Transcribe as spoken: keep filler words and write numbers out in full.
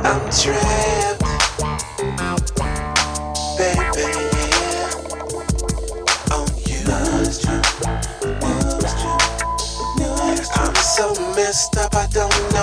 I'm trapped, baby, yeah, on you. I'm so messed up, I don't know